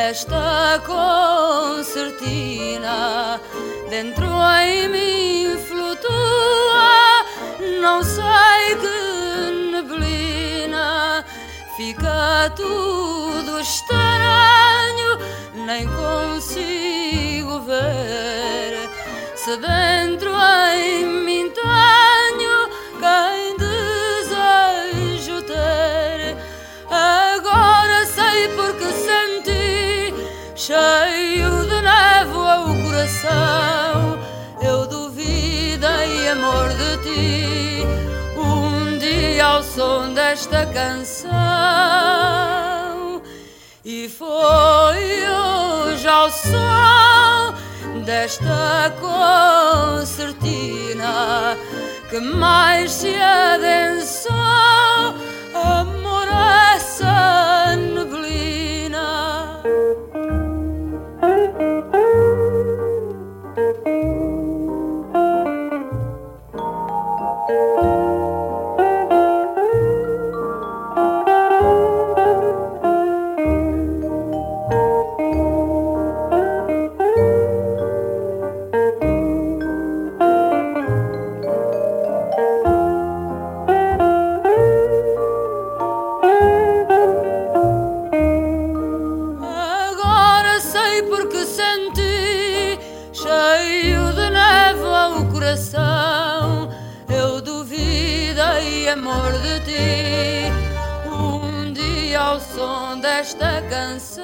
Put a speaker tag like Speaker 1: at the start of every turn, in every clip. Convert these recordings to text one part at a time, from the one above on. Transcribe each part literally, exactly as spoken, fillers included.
Speaker 1: desta concertina dentro em mim flutua, não sei que neblina, fica tudo estranho, nem consigo ver se dentro em mim tenho quem desejo ter. Agora sei porque senti cheio de névoa o coração. Eu duvidei, amor, de ti um dia ao som desta canção, e foi hoje ao som desta concertina que mais se adensou, amor, essa neblina. Porque senti cheio de névoa o coração. Eu duvidei, amor, de ti um dia ao som desta canção,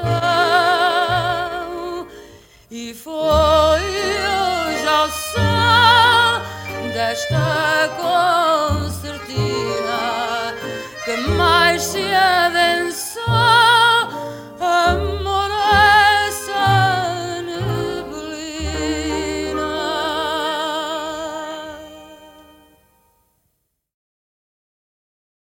Speaker 1: e foi hoje ao som desta concertina que mais se adensou,